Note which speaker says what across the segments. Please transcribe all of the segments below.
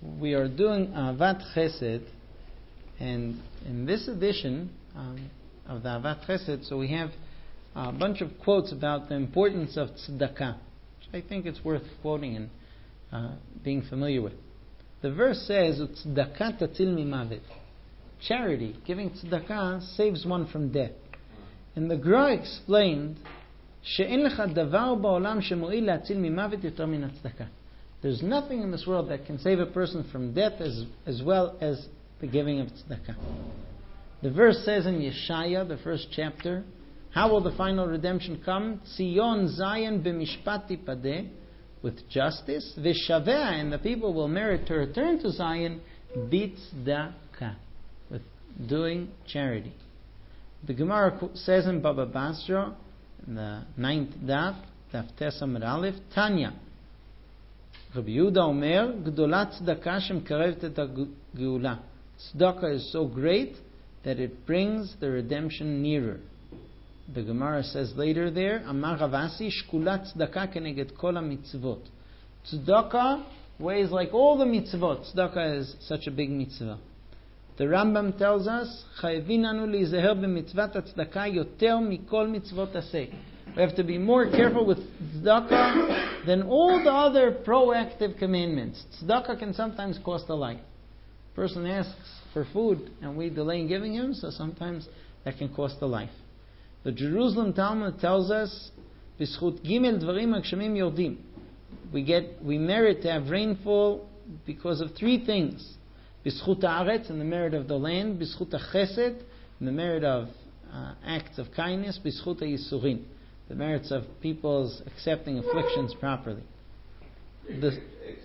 Speaker 1: We are doing Ahavat Chesed, and in this edition of the Ahavat Chesed, so we have a bunch of quotes about the importance of tzedakah, which I think it's worth quoting and being familiar with. The verse says, "Tzedakah tatil mimavet." Charity, giving tzedakah, saves one from death. And the Gra explained, "She'en lecha davar ba'olam shemo'il la'atzil mimavet yoter min tzedakah." There's nothing in this world that can save a person from death as well as the giving of tzedakah. The verse says in Yeshaya, the first chapter, how will the final redemption come? Tzion Zion b'mishpat tipadeh, with justice. V'shaveh, and the people will merit to return to Zion, b'tzdakah, with doing charity. The Gemara says in Baba Basra, in the 9th daf Tes Amud Aleph, Tanya, Rabbi Yehuda Omer, Gdolat tzedakah shemkarevet et hageula. Tzedakah is so great that it brings the redemption nearer. The Gemara says later there, Amar Ravasi, Shkulat tzedakah keneged kol mitzvot. Tzedakah weighs like all the mitzvot. Tzedakah is such a big mitzvah. The Rambam tells us, Chayevin anu lizeher b'mitzvat tzedakah yoter mikol mitzvot aseh. We have to be more careful with tzedakah than all the other proactive commandments. Tzedakah can sometimes cost a life. A person asks for food and we delay in giving him, so sometimes that can cost a life. The Jerusalem Talmud tells us, "B'schut gimel dvarim hagshamim yordim." We merit to have rainfall because of three things: b'schut haaretz, in the merit of the land; b'schut hachesed, in the merit of acts of kindness; b'schut hayisurin, the merits of people's accepting afflictions properly. The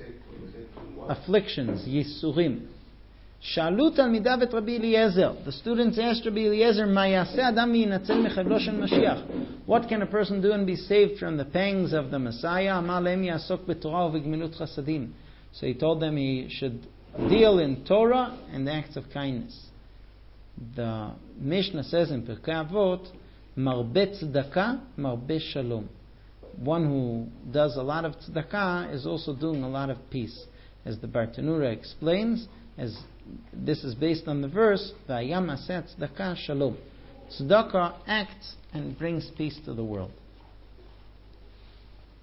Speaker 1: afflictions, yisurim. Shalu talmidav et Rabbi Eliezer. The students asked Rabbi Eliezer, "Ma yaseh adam yinatzel mechevlo shel Mashiach?" What can a person do and be saved from the pangs of the Messiah? Amar lehem yasok b'torah u'v'gemilut chasadim. So he told them he should deal in Torah and acts of kindness. The Mishnah says in Pirkei Avot, "Marbe tzedakah, marbe shalom." One who does a lot of tzedakah is also doing a lot of peace. As the Bartanura explains, as this is based on the verse, "V'ayam aseh tzedakah shalom." Tzedakah acts and brings peace to the world.